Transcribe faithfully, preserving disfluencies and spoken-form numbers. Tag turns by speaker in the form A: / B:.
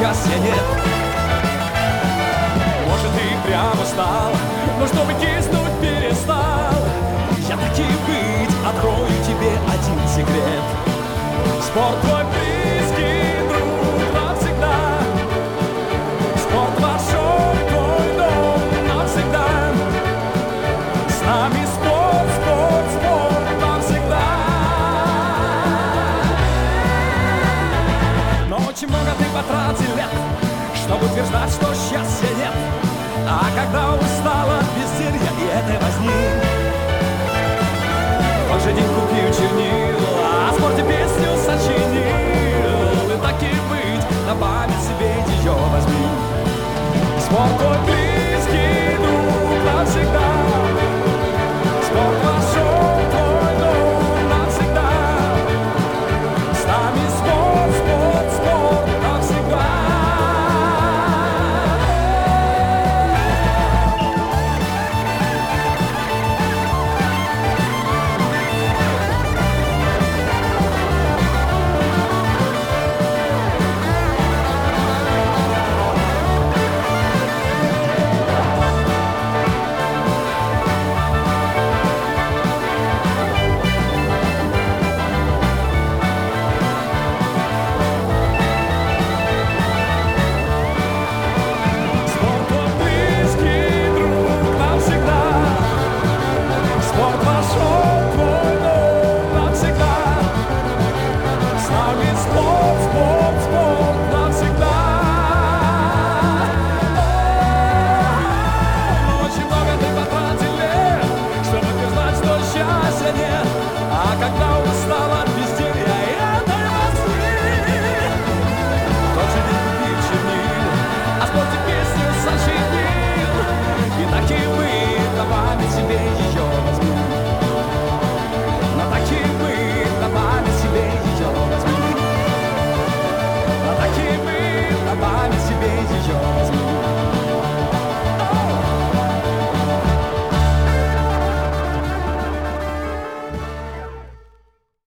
A: счастья нет. Может, ты прямо устал, но чтобы киснуть перестал, я таки быть открою тебе один секрет. Спорт твой близкий друг навсегда. Спорт вошел в твой дом навсегда. С нами спорт, спорт, спорт навсегда. Но очень много ты потратил лет, чтобы утверждать, что счастья нет. А когда устала от безделья и этой возни, тот же день купил чернил, а о спорте песню сочинил. И так и быть, на память себе ее возьми. Спорт твой